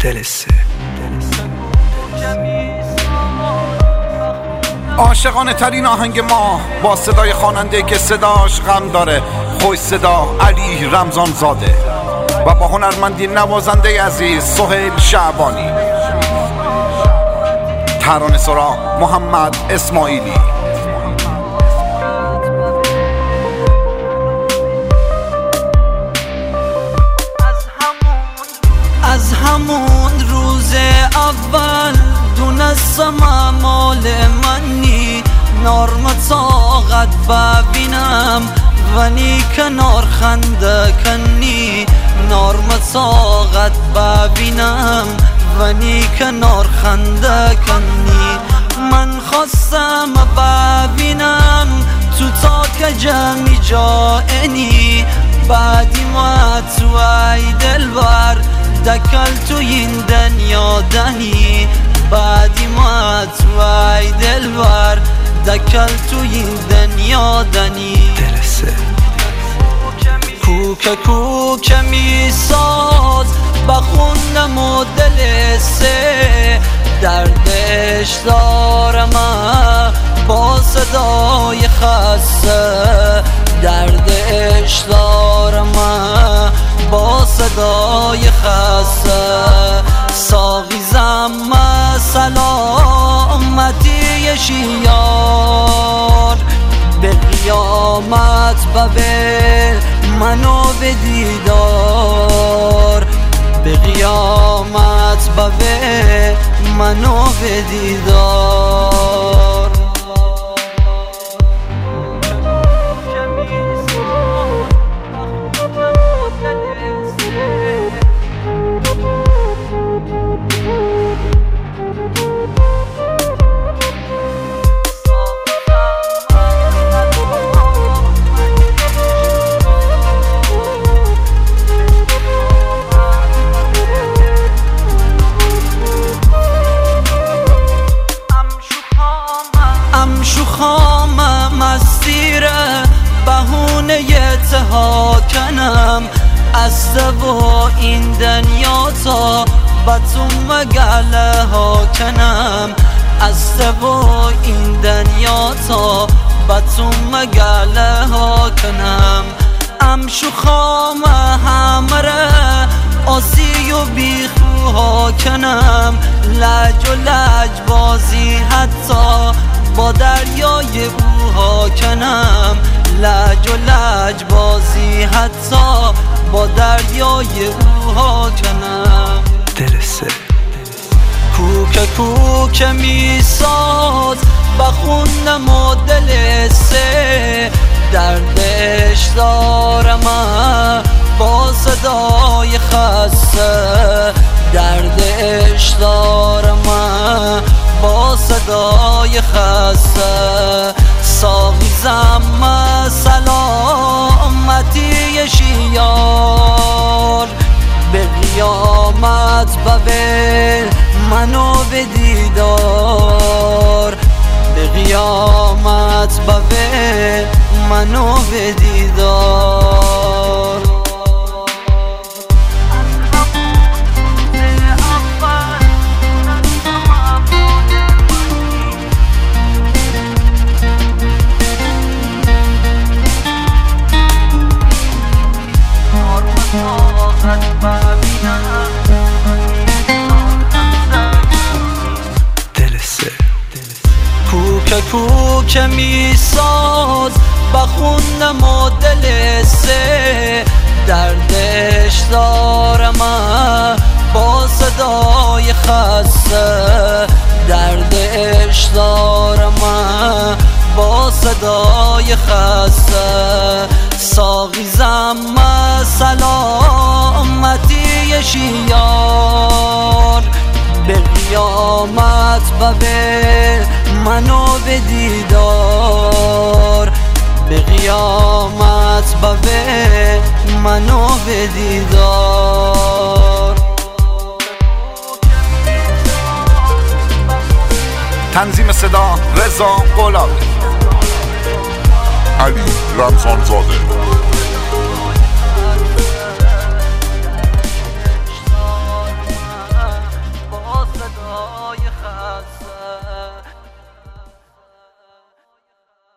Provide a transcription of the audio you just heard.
دلسه عاشقانه ترین آهنگ ما با صدای خواننده که صداش غم داره، خوش صدا علی رمضان زاده و با هنرمندی نوازنده عزیز سهیل شعبانی، ترانه سرا محمد اسماعیلی. از همون روز اول دونستم مال منی، نرم طاقت ببینم ونی کنار خنده کنی، نرم طاقت ببینم ونی کنار خنده کنی. من خواستم ببینم تو تا که جمعی جائنی، بعدی ما تو ای دلبر دکل تو این دنیا دنی، بعدی ما تو ای دلبر دکل تو این دنیا دنی. کوکه کوکه می ساز بخونم و دلسه، دردش دارم با صدای خسته، دردش دارم با صدای خسته. ساقی زم سلامتی شیار، به قیامت ببر منو به دیدار، به قیامت ببر منو به دیدار. شوخامم مستیره بهونه ته کنم، از و این دنیا تا بتون مگله ها کنم، از و این دنیا تا بتون مگله ها کنم. شوخام همره آسی و بیخوها کنم، لج و لج بازی حتی با دریای اوها کنم، لج و لج بازی حتی با دریای اوها کنم. دلسه کوکه کوکه می ساز بخونم و دلسه، دردش دارم با صدای خسته، دردش دارم با صدای خسته. ساقی زم سلامتی شیار، به قیامت ببر منو به دیدار، به قیامت ببر منو به دیدار. کوکه کوکه می ساز بخونم و دلسه، دردش دارم با صدای خسته، دردش دارم با صدای خسته. ساقی زم سلامتی شیار، به قیامت ببر منو به دیدار، به قیامت ببر منو به دیدار. تنظیم صدا رضا غلامی، علی رمضان زاده.